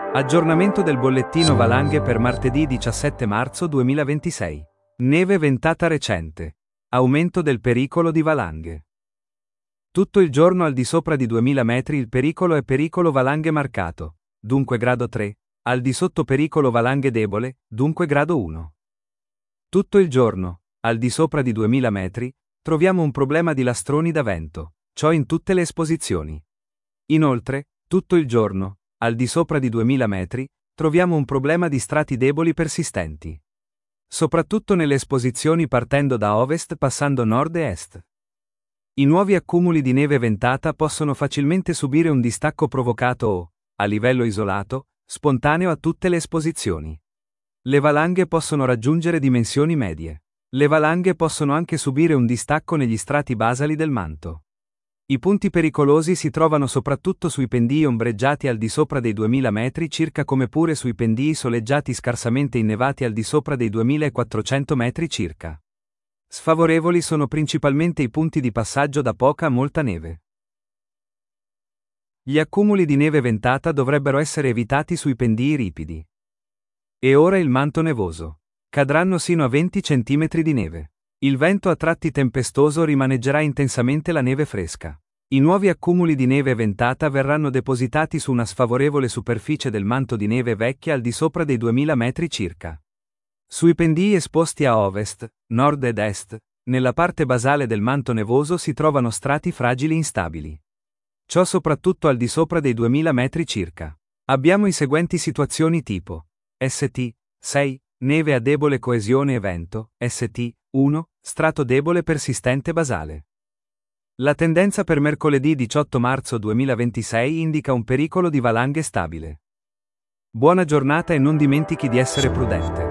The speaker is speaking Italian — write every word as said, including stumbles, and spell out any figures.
Aggiornamento del bollettino valanghe per martedì diciassette marzo duemilaventisei. Neve ventata recente. Aumento del pericolo di valanghe. Tutto il giorno al di sopra di duemila metri il pericolo è pericolo valanghe marcato, dunque grado tre, al di sotto pericolo valanghe debole, dunque grado uno. Tutto il giorno, al di sopra di duemila metri, troviamo un problema di lastroni da vento, ciò in tutte le esposizioni. Inoltre, tutto il giorno, al di sopra di duemila metri, troviamo un problema di strati deboli persistenti. Soprattutto nelle esposizioni partendo da ovest passando nord e est. I nuovi accumuli di neve ventata possono facilmente subire un distacco provocato o, a livello isolato, spontaneo a tutte le esposizioni. Le valanghe possono raggiungere dimensioni medie. Le valanghe possono anche subire un distacco negli strati basali del manto. I punti pericolosi si trovano soprattutto sui pendii ombreggiati al di sopra dei duemila metri circa come pure sui pendii soleggiati scarsamente innevati al di sopra dei duemilaquattrocento metri circa. Sfavorevoli sono principalmente i punti di passaggio da poca a molta neve. Gli accumuli di neve ventata dovrebbero essere evitati sui pendii ripidi. E ora il manto nevoso. Cadranno sino a venti centimetri di neve. Il vento a tratti tempestoso rimaneggerà intensamente la neve fresca. I nuovi accumuli di neve ventata verranno depositati su una sfavorevole superficie del manto di neve vecchia al di sopra dei duemila metri circa. Sui pendii esposti a ovest, nord ed est, nella parte basale del manto nevoso si trovano strati fragili instabili. Ciò soprattutto al di sopra dei duemila metri circa. Abbiamo i seguenti situazioni tipo S T sei, neve a debole coesione e vento, S T uno, strato debole persistente basale. La tendenza per mercoledì diciotto marzo duemilaventisei indica un pericolo di valanghe stabile. Buona giornata e non dimentichi di essere prudente.